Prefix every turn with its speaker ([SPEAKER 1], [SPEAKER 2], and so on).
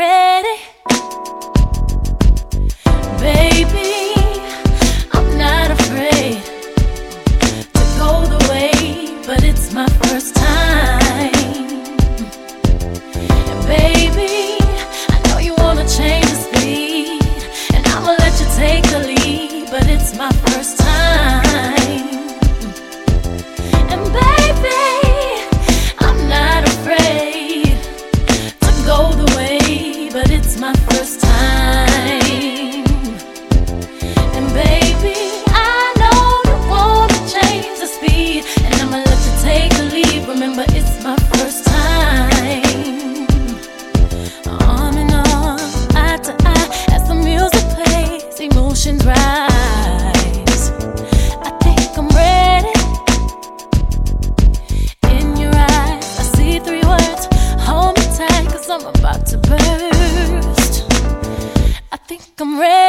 [SPEAKER 1] ready. Baby, I'm not afraid to go the way, but it's my first time. And baby, I know you wanna change the speed, and I'ma let you take the lead, but it's my first time. And baby, I'm not afraid to go the way, but it's my first time. And baby, I know you wanna change the speed, and I'ma let you take the lead. Remember, it's my first time. Arm in arm, eye to eye, as the music plays, emotions rise. I think I'm ready. In your eyes, I see 3 words. Hold me tight, 'cause I'm about to burst. I think I'm ready.